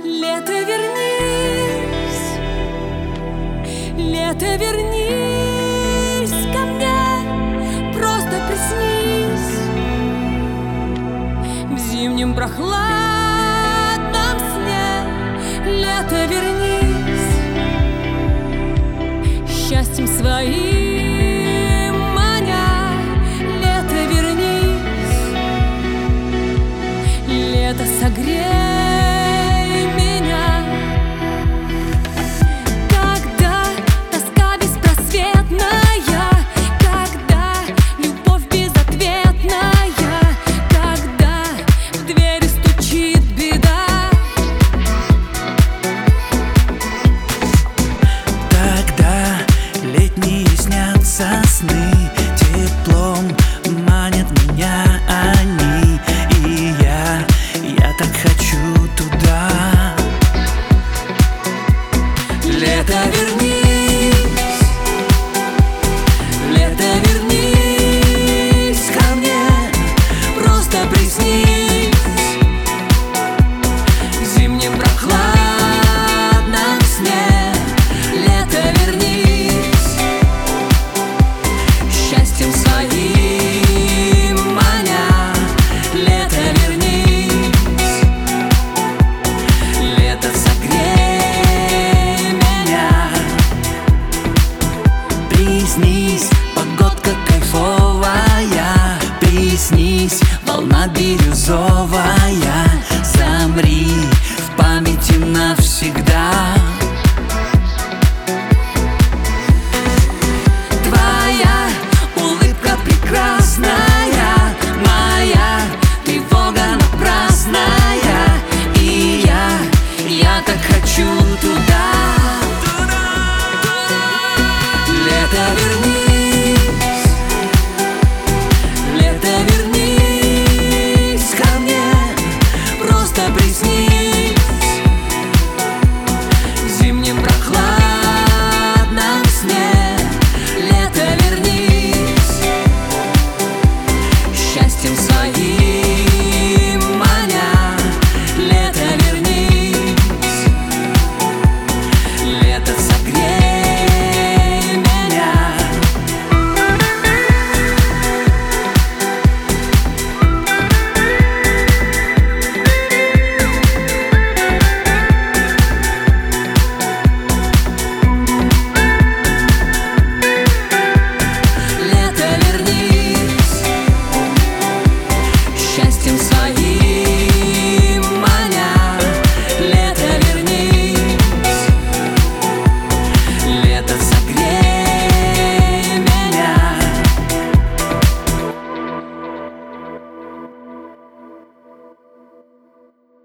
Лето, вернись, лето, вернись ко мне, просто приснись в зимнем прохладном сне. Лето, вернись, счастьем своим маня. Лето, вернись, лето, согрей. Сосны теплом манят меня они, и я так хочу туда. Лето, вернись, лето, вернись ко мне, просто приснись в зимнем прохладном сне. Лето, вернись, счастьем своим маня. Лето, вернись, лето, согрей меня. Приснись, погодка кайфовая, приснись, волна бирюзовая.